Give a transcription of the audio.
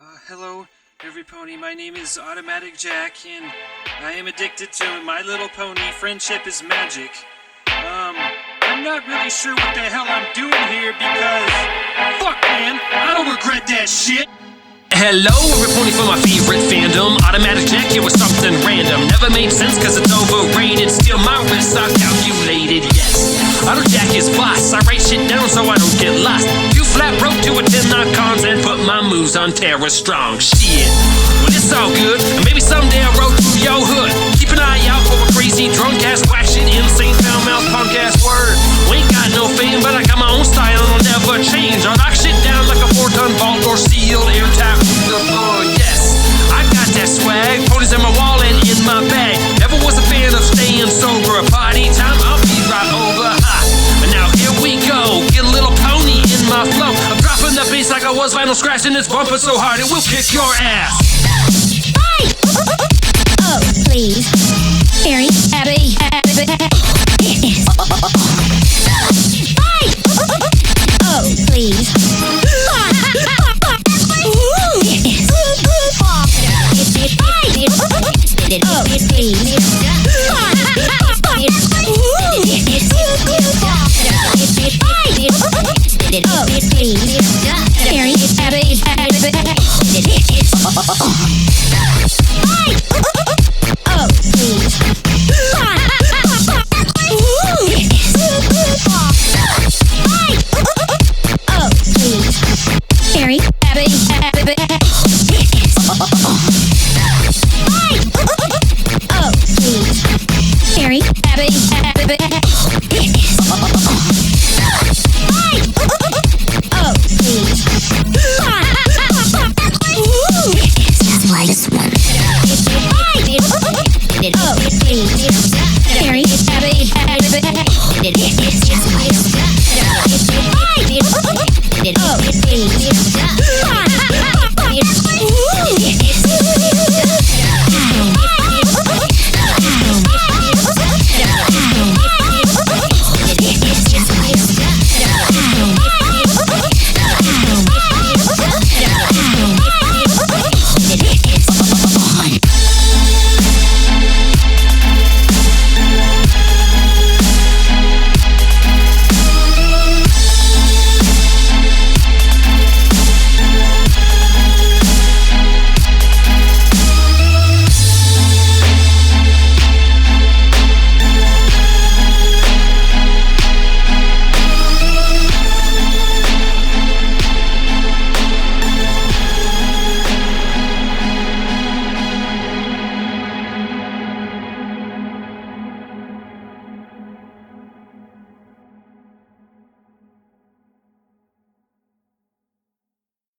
Hello, every pony. My name is Automatic Jack, and I am addicted to My Little Pony. Friendship is magic. I'm not really sure what the hell I'm doing here because, fuck, man, I don't regret that shit. Hello, every pony for my favorite fandom. Automatic Jack here with something random. Never made sense cause it's overrated. Still my risks are calculated, yes. Auto Jack is boss. I write shit down so I don't get lost. You flat broke to attend my cons and put my moves on Terra Strong. Shit, well it's all good. And maybe someday I'll roll through your hood. Keep an eye out for a crazy drunk ass whack shit, insane foul mouth punk ass word. We ain't got no fame, but I got my own style and I'll never change. I'll knock shit down like a 4-ton vault or sealed airtight. Yes, I got that swag. Ponies in my wallet, in my bag. Never was a fan of staying sober. A party time, I'll be right over. Ha! And now here we go. Get a little pony in my flow. I'm dropping the bass like I was vinyl scratching this bumper so hard it will kick your ass. Bye! Oh, please. Harry, Abby. Bye! Oh, please. Oh, please. Oh, please. Harry, Abby. Bye!